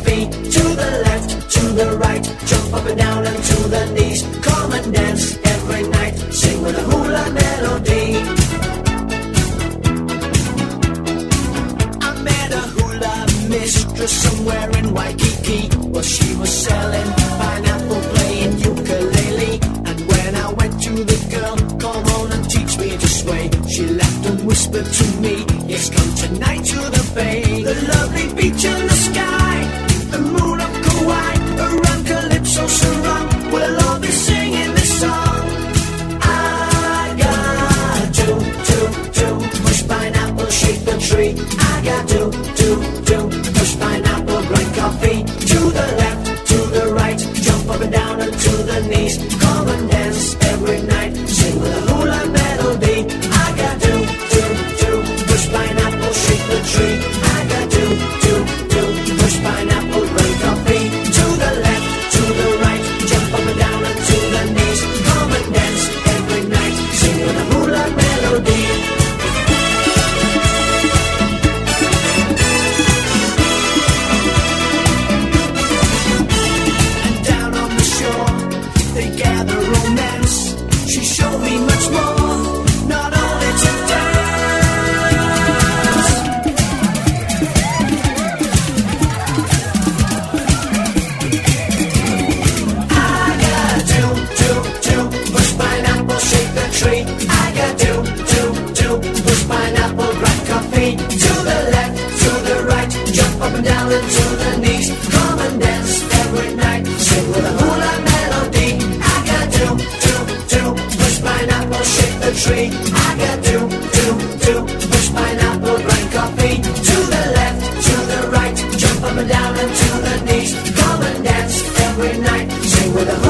coffee. To the left, to the right, jump up and down and to the knees. Come and dance every night, sing with a hula melody. I met a hula mistress somewhere in Waikiki. Well, she was selling pineapple, playing ukulele. And when I went to the girl, come on and teach me to sway, she laughed and whispered to me, yes, come tonight to the bay. The lovely beach and the sky, the moon of Kauai, around Calypso Sarong, we'll all be singing this song. I got do, push pineapple, shake the tree. I got do, push pineapple, grind coffee. To the left, to the right, jump up and down and to the knees. Come and dance every night, sing with a hula melody. I got do, push pineapple, shake the tree. I got do, push pineapple, grind coffee. To the left, to the right, jump up and down and to the knees. Come and dance every night, sing with a hula melody. And down on the shore, they gather romance. She showed me much more, not only to dance. I got do, push pineapple, shake the tree. I got do, push pineapple, grind coffee. To the left, to the right, jump up and down and to the knees. Come and dance every night, sing with a hula melody. I got do, push pineapple, shake the tree. I got do, push pineapple, grind coffee. To the left, to the right, jump up and down and to the knees. Come and dance every night, sing with a